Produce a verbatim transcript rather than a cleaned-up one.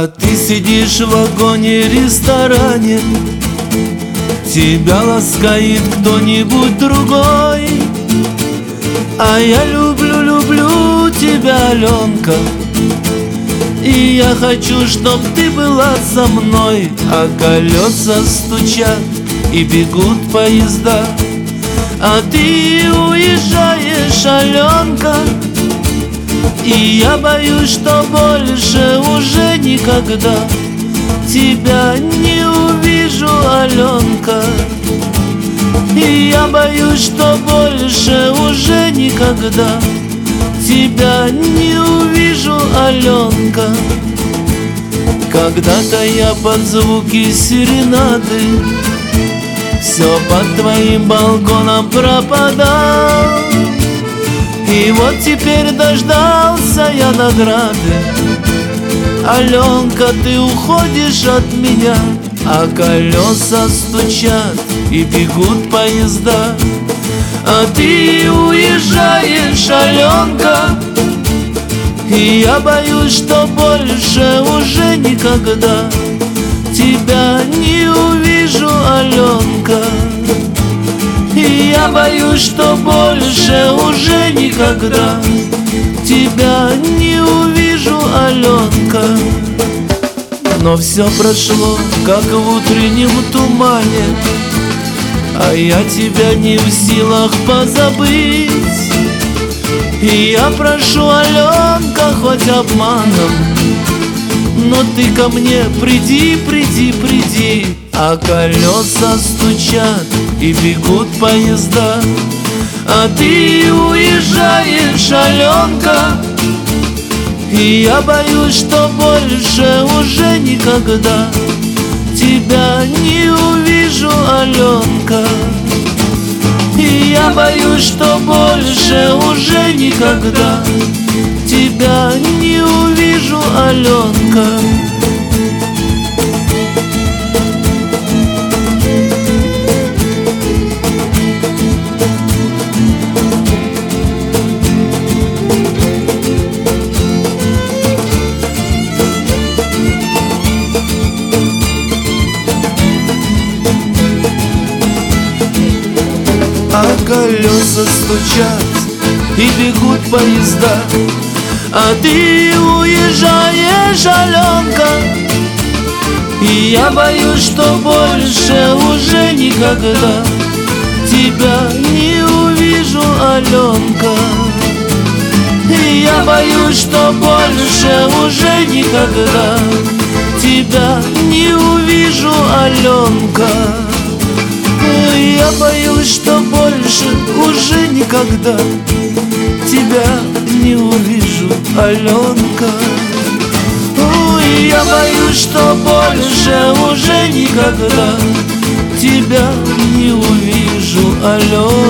А ты сидишь в вагоне-ресторане, тебя ласкает кто-нибудь другой. А я люблю, люблю тебя, Аленка, и я хочу, чтоб ты была со мной. А колеса стучат и бегут поезда, а ты уезжаешь, Аленка. И я боюсь, что больше уже никогда тебя не увижу, Аленка. И я боюсь, что больше уже никогда тебя не увижу, Аленка. Когда-то я под звуки серенады все под твоим балконом пропадал, и вот теперь дождался я награды. Аленка, ты уходишь от меня, а колеса стучат и бегут поезда, а ты уезжаешь, Аленка. И я боюсь, что больше уже никогда тебя не увижу, Аленка. И я боюсь, что больше уже никогда тебя не увижу, Аленка. Но все прошло, как в утреннем тумане, а я тебя не в силах позабыть. И я прошу, Аленка, хоть обманом, но ты ко мне приди, приди, приди. А колеса стучат и бегут поезда, а ты уезжаешь, Аленка. И я боюсь, что больше уже никогда тебя не увижу, Аленка. И я боюсь, что больше уже никогда тебя не увижу, Аленка. А колеса стучат и бегут поезда, а ты уезжаешь, Аленка. И я боюсь, что больше уже никогда тебя не увижу, Аленка. И я боюсь, что больше уже никогда тебя не увижу, Аленка. Я боюсь, что больше уже никогда тебя не увижу, Аленка. Ой, я боюсь, что больше уже никогда тебя не увижу, Аленка.